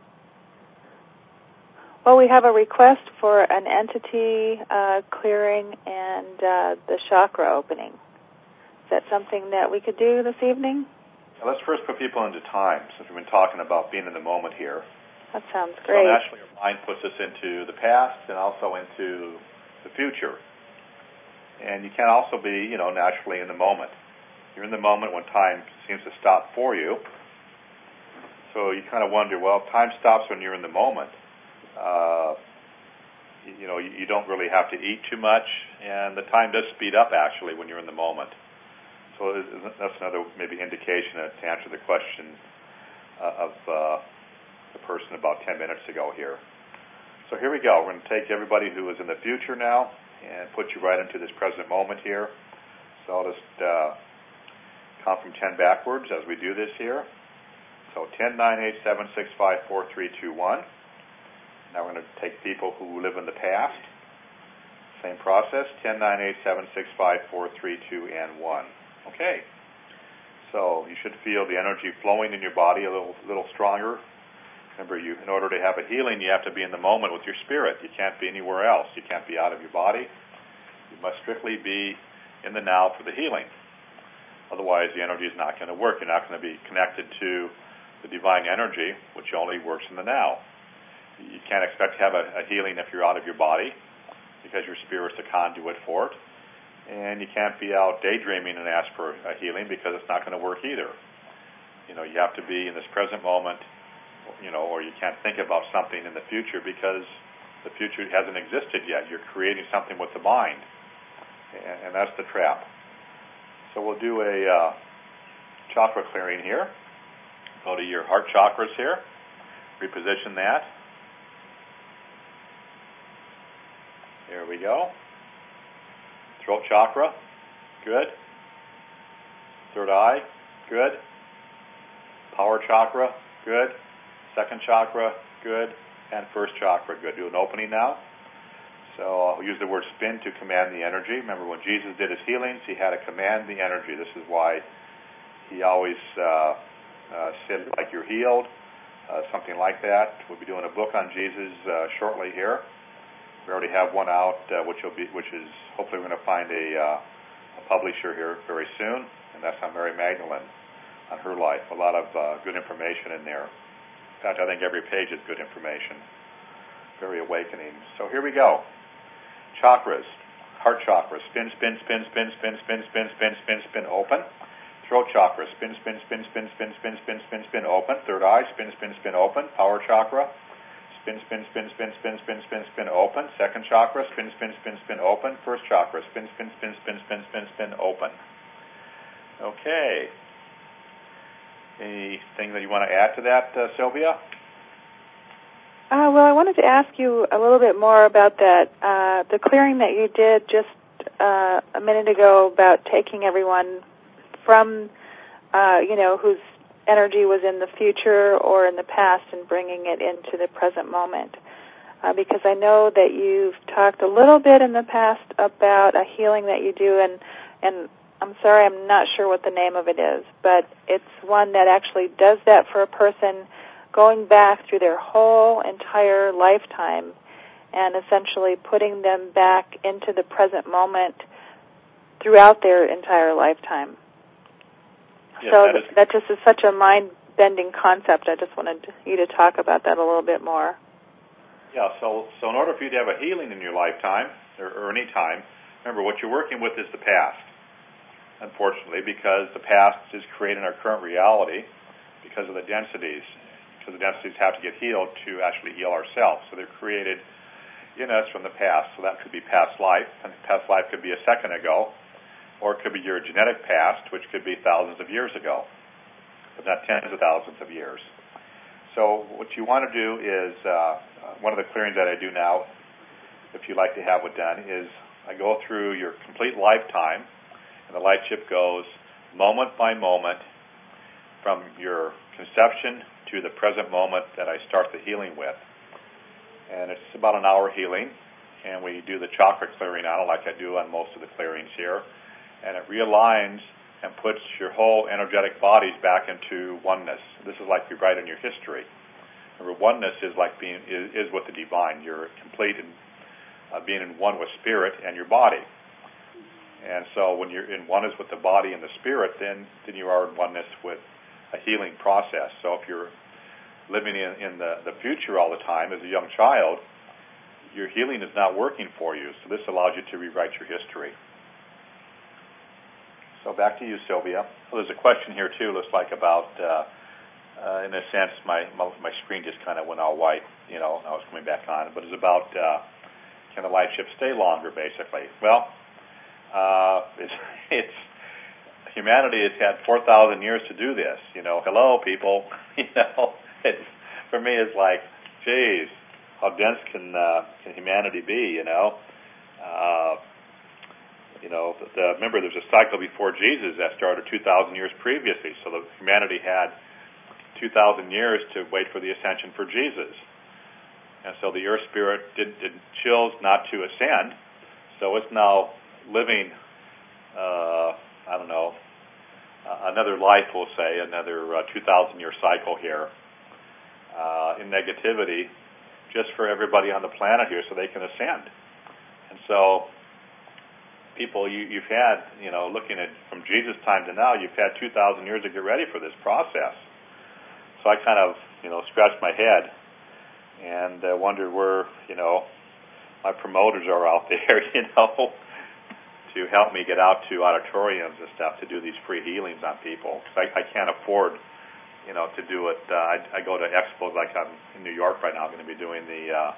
Well, we have a request for an entity uh, clearing and uh, the chakra opening. Is that something that we could do this evening? Now let's first put people into time, since we've been talking about being in the moment here. That sounds great. So naturally, our mind puts us into the past and also into the future. And you can also be, you know, naturally in the moment. You're in the moment when time seems to stop for you. So you kind of wonder, well, time stops when you're in the moment. Uh, you, you know, you, you don't really have to eat too much, and the time does speed up, actually, when you're in the moment. So that's another maybe indication to answer the question uh, of uh, the person about ten minutes ago here. So here we go. We're going to take everybody who is in the future now and put you right into this present moment here. So I'll just uh, count from ten backwards as we do this here. So ten, nine, eight, seven, six, five, four, three, two, one. Now we're going to take people who live in the past. Same process, ten, nine, eight, seven, six, five, four, three, two, and one. Okay. So you should feel the energy flowing in your body a little little stronger. Remember, you, in order to have a healing, you have to be in the moment with your spirit. You can't be anywhere else. You can't be out of your body. You must strictly be in the now for the healing. Otherwise, the energy is not going to work. You're not going to be connected to the divine energy, which only works in the now. You can't expect to have a, a healing if you're out of your body, because your spirit's a conduit for it. And you can't be out daydreaming and ask for a healing, because it's not going to work either. You know, you have to be in this present moment, you know, or you can't think about something in the future, because the future hasn't existed yet. You're creating something with the mind, and, and that's the trap. So we'll do a uh, chakra clearing here. Go to your heart chakras here. Reposition that. There we go. Throat chakra, good. Third eye, good. Power chakra, good. Second chakra, good. And first chakra, good. Do an opening now. So I'll use the word spin to command the energy. Remember, when Jesus did his healings, he had to command the energy. This is why he always uh, uh, said, like you're healed, uh, something like that. We'll be doing a book on Jesus uh, shortly here. We already have one out, uh, which will be, which is hopefully we're going to find a, uh, a publisher here very soon, and that's on Mary Magdalene, on her life. A lot of uh, good information in there. In fact, I think every page is good information. Very awakening. So here we go. Chakras. Heart chakra. Spin, spin, spin, spin, spin, spin, spin, spin, spin, spin, open. Throat chakra. Spin, spin, spin, spin, spin, spin, spin, spin, spin, open. Third eye. Spin, spin, spin, open. Power chakra. Spin, spin, spin, spin, spin, spin, spin, spin, open. Second chakra. Spin, spin, spin, spin, open. First chakra. Spin, spin, spin, spin, spin, spin, spin, open. Okay. Anything that you want to add to that, uh, Sylvia? Uh, well, I wanted to ask you a little bit more about that, uh, the clearing that you did just uh, a minute ago about taking everyone from, uh, you know, whose energy was in the future or in the past and bringing it into the present moment. Uh, because I know that you've talked a little bit in the past about a healing that you do, and, and I'm sorry, I'm not sure what the name of it is, but it's one that actually does that for a person going back through their whole entire lifetime and essentially putting them back into the present moment throughout their entire lifetime. Yes, so that, is, that just is such a mind-bending concept. I just wanted you to talk about that a little bit more. Yeah, so so in order for you to have a healing in your lifetime, or, or any time, remember what you're working with is the past, unfortunately, because the past is creating our current reality because of the densities. So the densities have to get healed to actually heal ourselves. So they're created in us from the past. So that could be past life, and past life could be a second ago, or it could be your genetic past, which could be thousands of years ago, but not tens of thousands of years. So what you want to do is, uh, one of the clearings that I do now, if you'd like to have it done, is I go through your complete lifetime, and the light ship goes moment by moment from your conception to the present moment that I start the healing with. And it's about an hour healing, and we do the chakra clearing on it like I do on most of the clearings here, and it realigns and puts your whole energetic bodies back into oneness. This is like you write in your history. Remember, oneness is like being is, is with the divine. You're complete in uh, being in one with spirit and your body. And so when you're in oneness with the body and the spirit, then, then you are in oneness with a healing process. So if you're living in, in the, the future all the time as a young child, your healing is not working for you. So this allows you to rewrite your history. So back to you, Sylvia. Well, there's a question here, too, looks like about, uh, uh, in a sense, my, my my screen just kind of went all white, you know, I was coming back on. But it's about, uh, can the light ship stay longer, basically? Well, uh, it's, it's humanity has had four thousand years to do this. You know, hello, people. You know, it's, for me, it's like, geez, how dense can uh, can humanity be? You know, uh, you know. The, the, remember, there's a cycle before Jesus that started two thousand years previously. So the humanity had two thousand years to wait for the ascension for Jesus, and so the Earth Spirit did, did chills not to ascend. So it's now living. Uh, I don't know. Uh, another life, we'll say, another uh, two thousand year cycle here uh, in negativity just for everybody on the planet here so they can ascend. And so people, you, you've had, you know, looking at from Jesus' time to now, you've had two thousand years to get ready for this process. So I kind of, you know, scratched my head and uh, wondered where, you know, my promoters are out there, you know, to help me get out to auditoriums and stuff to do these free healings on people. I, I can't afford, you know, to do it. Uh, I, I go to expos like I'm in New York right now. I'm going to be doing the uh,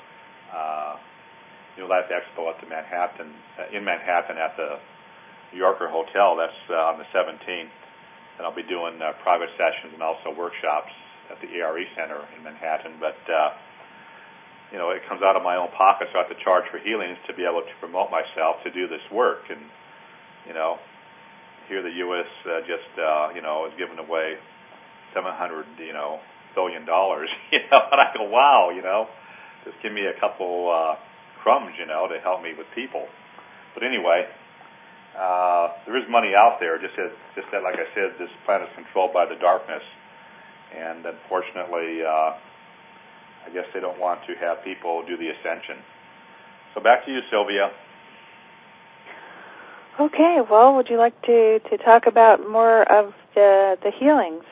uh, New Life Expo at the Manhattan, uh, in Manhattan at the New Yorker Hotel. That's uh, on the seventeenth. And I'll be doing uh, private sessions and also workshops at the A R E Center in Manhattan. But uh, you know, it comes out of my own pocket, so I have to charge for healings to be able to promote myself to do this work. And, you know, here the U S uh, just, uh, you know, is giving away seven hundred, you know, billion dollars, you know, and I go, wow, you know, just give me a couple uh, crumbs, you know, to help me with people. But anyway, uh, there is money out there, just as, just that, like I said, this planet is controlled by the darkness, and unfortunately, uh, I guess they don't want to have people do the ascension. So back to you, Sylvia. Okay, well, would you like to, to talk about more of the, the healings?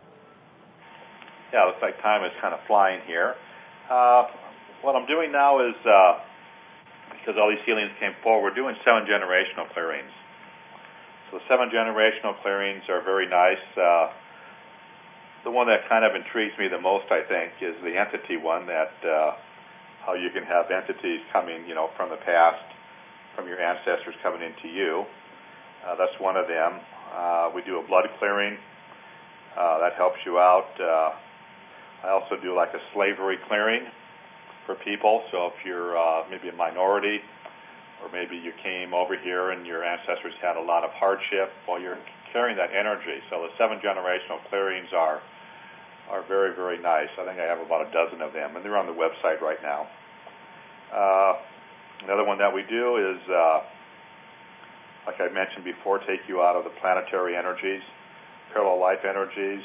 Yeah, looks like time is kind of flying here. Uh, what I'm doing now is, uh, because all these healings came forward, we're doing seven generational clearings. So the seven generational clearings are very nice. Uh, the one that kind of intrigues me the most, I think, is the entity one, that uh, how you can have entities coming, you know, from the past, from your ancestors coming into you. Uh, that's one of them. Uh, we do a blood clearing. Uh, that helps you out. Uh, I also do like a slavery clearing for people. So if you're uh, maybe a minority, or maybe you came over here and your ancestors had a lot of hardship, well, you're clearing that energy. So the seven generational clearings are are very, very nice. I think I have about a dozen of them, and they're on the website right now. Uh, another one that we do is, uh, like I mentioned before, take you out of the planetary energies, parallel life energies.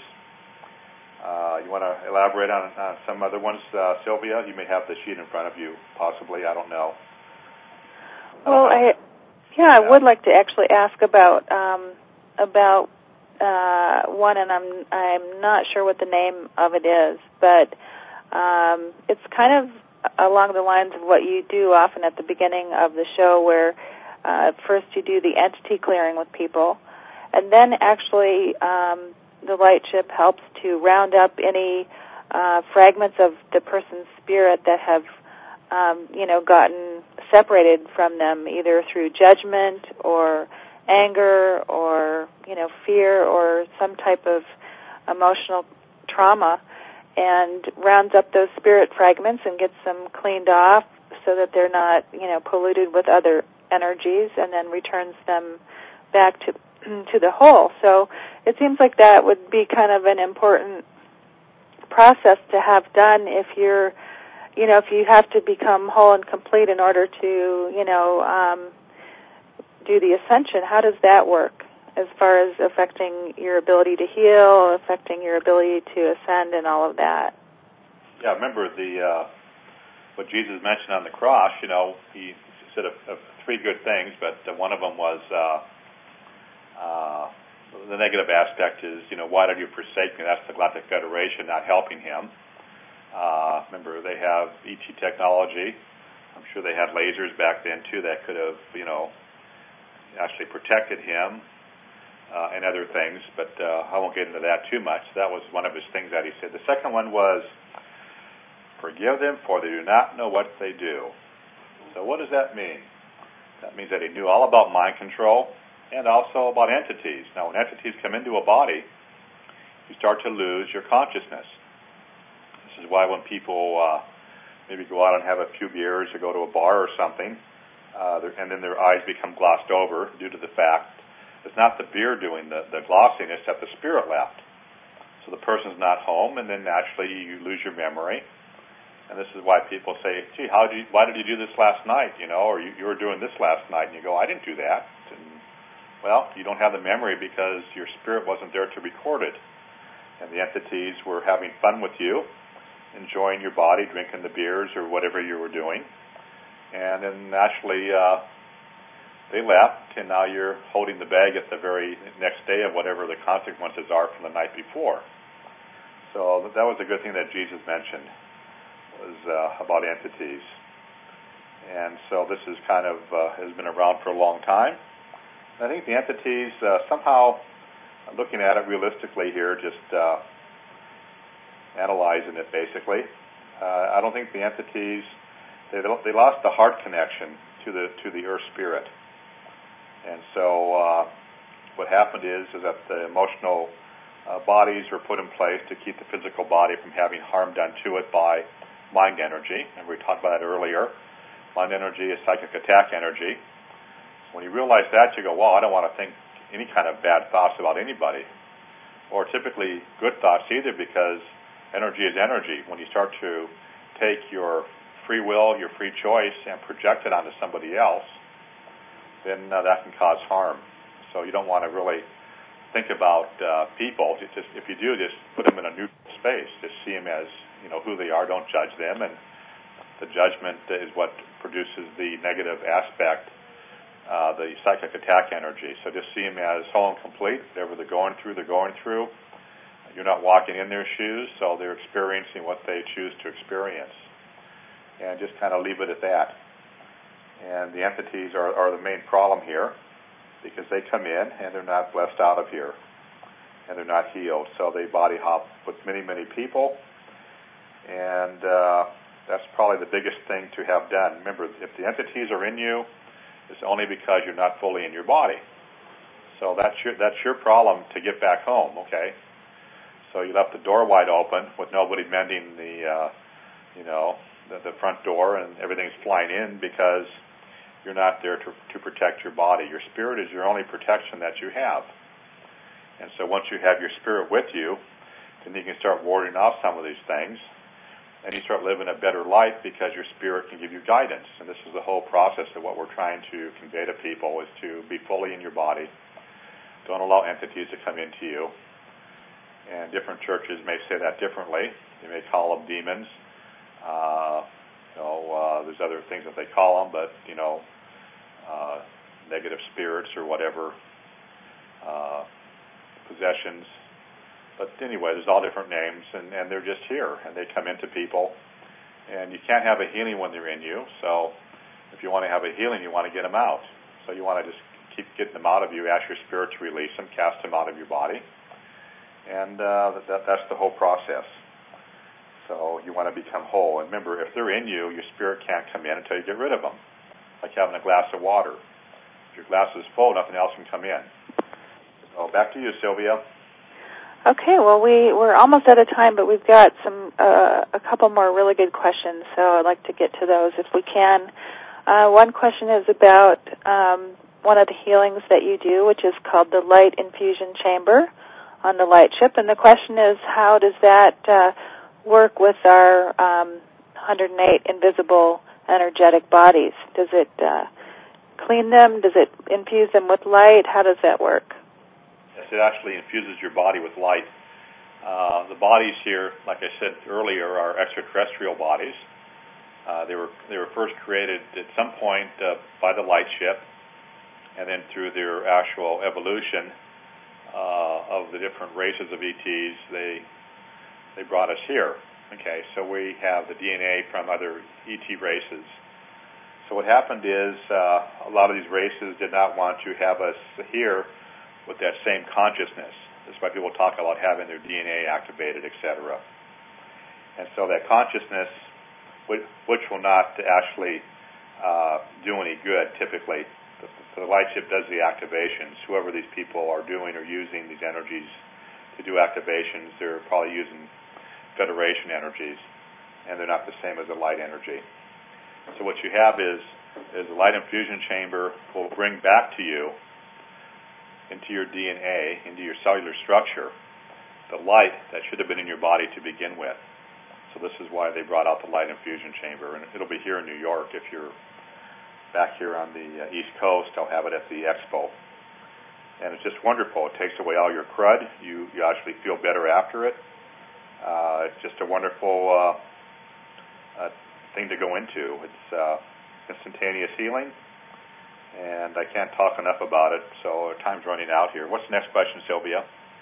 Uh, you want to elaborate on, on some other ones, uh, Sylvia? You may have the sheet in front of you, possibly. I don't know. I well, don't know. I yeah, I would like to actually ask about um, about uh, one, and I'm I'm not sure what the name of it is, but um, it's kind of along the lines of what you do often at the beginning of the show, where uh, first you do the entity clearing with people, and then actually um, the light ship helps to round up any uh, fragments of the person's spirit that have, um, you know, gotten separated from them, either through judgment or anger or, you know, fear or some type of emotional trauma, and rounds up those spirit fragments and gets them cleaned off so that they're not, you know, polluted with other energies, and then returns them back to to the whole. So it seems like that would be kind of an important process to have done if you're, you know, if you have to become whole and complete in order to, you know, um, do the ascension. How does that work as far as affecting your ability to heal, affecting your ability to ascend, and all of that? Yeah, remember the uh, what Jesus mentioned on the cross. You know, he said of, of three good things, but uh, one of them was uh, uh, the negative aspect is, you know, why did you forsake me? That's the Galactic Federation not helping him. Uh, remember, they have E T technology. I'm sure they had lasers back then too that could have, you know, actually protected him uh, and other things. But uh, I won't get into that too much. That was one of his things that he said. The second one was, forgive them, for they do not know what they do. So what does that mean? That means that he knew all about mind control and also about entities. Now, when entities come into a body, you start to lose your consciousness. This is why when people uh, maybe go out and have a few beers or go to a bar or something, uh, and then their eyes become glossed over due to the fact it's not the beer doing the, the glossing, it's that the spirit left. So the person's not home, and then naturally you lose your memory. And this is why people say, gee, how did you, why did you do this last night, you know, or you, you were doing this last night, and you go, I didn't do that. And, well, you don't have the memory because your spirit wasn't there to record it. And the entities were having fun with you, enjoying your body, drinking the beers or whatever you were doing. And then naturally uh, they left, and now you're holding the bag at the very next day of whatever the consequences are from the night before. So that was a good thing that Jesus mentioned, was uh, about entities. And so this is kind of uh, has been around for a long time. I think the entities, uh, somehow, looking at it realistically here, just uh, analyzing it basically, uh, I don't think the entities, they, they lost the heart connection to the to the earth spirit. And so uh, what happened is, is that the emotional uh, bodies were put in place to keep the physical body from having harm done to it by mind energy. And we talked about that earlier. Mind energy is psychic attack energy. When you realize that, you go, well, I don't want to think any kind of bad thoughts about anybody, or typically good thoughts either, because energy is energy. When you start to take your free will, your free choice, and project it onto somebody else, then uh, that can cause harm. So you don't want to really think about uh, people. Just, if you do, just put them in a neutral space. Just see them as, you know, who they are. Don't judge them. And the judgment is what produces the negative aspect uh, the psychic attack energy. So just see them as whole and complete. Whatever they're going through, they're going through. You're not walking in their shoes, so they're experiencing what they choose to experience. And just kind of leave it at that. And the entities are, are the main problem here, because they come in and they're not blessed out of here, and they're not healed. So they body hop with many, many people, and uh, that's probably the biggest thing to have done. Remember, if the entities are in you, it's only because you're not fully in your body. So that's your that's your problem to get back home, okay? So you left the door wide open with nobody mending the, uh, you know, the, the front door, and everything's flying in because you're not there to, to protect your body. Your spirit is your only protection that you have. And so once you have your spirit with you, then you can start warding off some of these things, and you start living a better life because your spirit can give you guidance. And this is the whole process of what we're trying to convey to people, is to be fully in your body. Don't allow entities to come into you. And different churches may say that differently. They may call them demons. Uh, you know, uh, there's other things that they call them, but, you know, uh, negative spirits or whatever, uh, possessions. But anyway, there's all different names, and, and they're just here, and they come into people. And you can't have a healing when they're in you, so if you want to have a healing, you want to get them out. So you want to just keep getting them out of you, ask your spirit to release them, cast them out of your body. And uh, that, that's the whole process. So you want to become whole. And remember, if they're in you, your spirit can't come in until you get rid of them, like having a glass of water. If your glass is full, nothing else can come in. So back to you, Sylvia. Okay, well, we, we're almost out of time, but we've got some uh, a couple more really good questions, so I'd like to get to those if we can. Uh, one question is about um, one of the healings that you do, which is called the Light Infusion Chamber on the light ship, and the question is, how does that uh, work with our um, one hundred eight invisible energetic bodies? Does it uh, clean them? Does it infuse them with light? How does that work? Yes, it actually infuses your body with light. Uh, the bodies here, like I said earlier, are extraterrestrial bodies. Uh, they were they were first created at some point uh, by the light ship, and then through their actual evolution uh, of the different races of E Ts, they they brought us here. Okay, so we have the D N A from other E T races. So what happened is uh, a lot of these races did not want to have us here with that same consciousness. That's why people talk about having their D N A activated, et cetera. And so that consciousness, which will not actually uh, do any good, typically. The, the light ship does the activations. Whoever these people are doing or using these energies to do activations, they're probably using Federation energies, and they're not the same as the light energy. So what you have is, is the light infusion chamber will bring back to you, into your D N A, into your cellular structure, the light that should have been in your body to begin with. So this is why they brought out the light infusion chamber, and it'll be here in New York. If you're back here on the uh, East Coast, I'll have it at the Expo. And it's just wonderful. It takes away all your crud. You, you actually feel better after it. Uh, it's just a wonderful uh, uh, thing to go into. It's uh, instantaneous healing, and I can't talk enough about it, so time's running out here. What's the next question, Sylvia?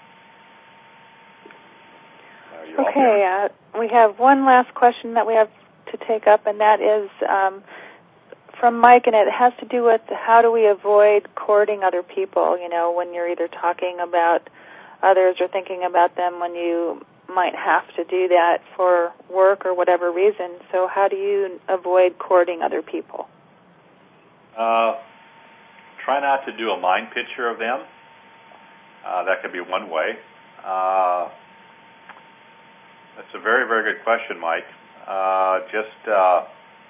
Uh, okay, uh, we have one last question that we have to take up, and that is um, from Mike, and it has to do with how do we avoid courting other people, you know, when you're either talking about others or thinking about them when you might have to do that for work or whatever reason. So how do you avoid courting other people? Uh, try not to do a mind picture of them. Uh, that could be one way. Uh, that's a very, very good question, Mike. Uh, just uh,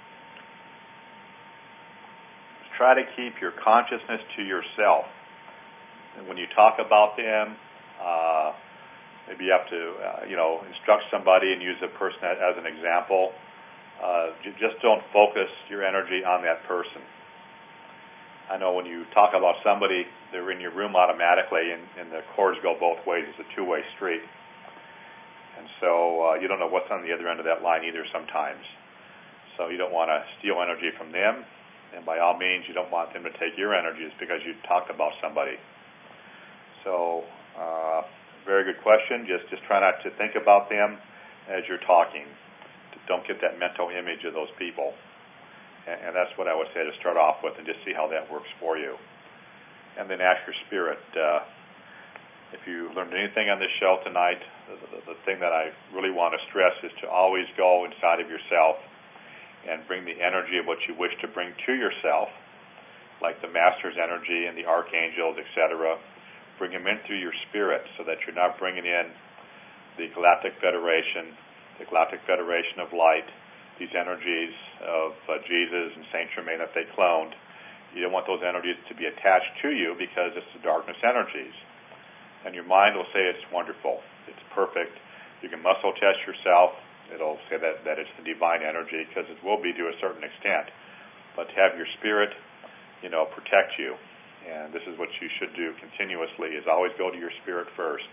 try to keep your consciousness to yourself. And when you talk about them, uh, maybe you have to, uh, you know, instruct somebody and use a person as an example. Uh, just don't focus your energy on that person. I know when you talk about somebody, they're in your room automatically, and, and the cords go both ways. It's a two-way street. And so uh, you don't know what's on the other end of that line either sometimes. So you don't want to steal energy from them, And by all means, you don't want them to take your energies because you talked about somebody. So, uh, very good question. Just, just try not to think about them as you're talking. Don't get that mental image of those people. And, and that's what I would say to start off with, and just see how that works for you. And then ask your spirit. Uh, if you learned anything on this show tonight, the, the, the thing that I really want to stress is to always go inside of yourself and bring the energy of what you wish to bring to yourself, like the Master's energy and the archangels, et cetera. Bring them in through your spirit so that you're not bringing in the Galactic Federation, the Galactic Federation of Light, these energies of uh, Jesus and Saint Germain that they cloned. You don't want those energies to be attached to you because it's the darkness energies. And your mind will say it's wonderful, it's perfect. You can muscle test yourself. It'll say that, that it's the divine energy, because it will be to a certain extent. But to have your spirit, you know, protect you. And this is what you should do continuously, is always go to your spirit first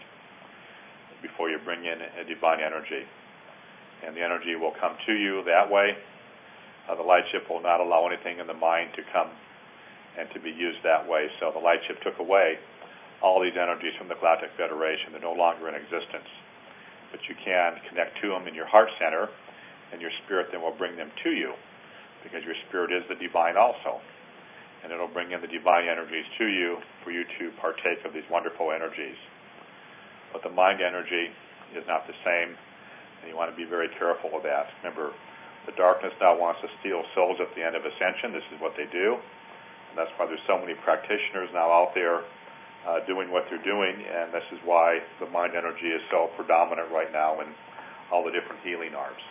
before you bring in a divine energy. And the energy will come to you that way. Uh, the light ship will not allow anything in the mind to come and to be used that way. So the light ship took away all these energies from the Galactic Federation. They're no longer in existence. But you can connect to them in your heart center, and your spirit then will bring them to you, because your spirit is the divine also. And it'll bring in the divine energies to you for you to partake of these wonderful energies. But the mind energy is not the same, and you want to be very careful of that. Remember, the darkness now wants to steal souls at the end of ascension. This is what they do. And that's why there's so many practitioners now out there Uh, doing what they're doing, and this is why the mind energy is so predominant right now in all the different healing arts.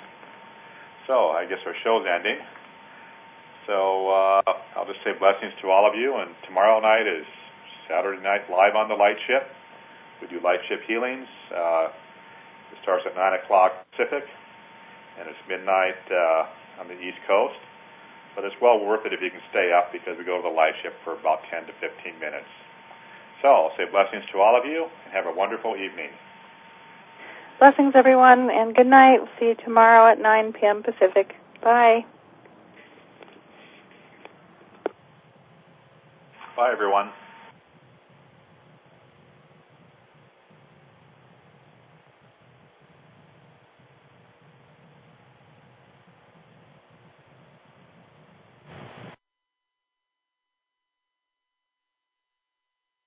So I guess our show's ending. So uh, I'll just say blessings to all of you, and tomorrow night is Saturday night live on the Light Ship. We do Light Ship healings. Uh, it starts at nine o'clock Pacific, and it's midnight uh, on the East Coast. But it's well worth it if you can stay up, because we go to the Light Ship for about ten to fifteen minutes. So I'll say blessings to all of you, and have a wonderful evening. Blessings, everyone, and good night. We'll see you tomorrow at nine p.m. Pacific. Bye. Bye, everyone.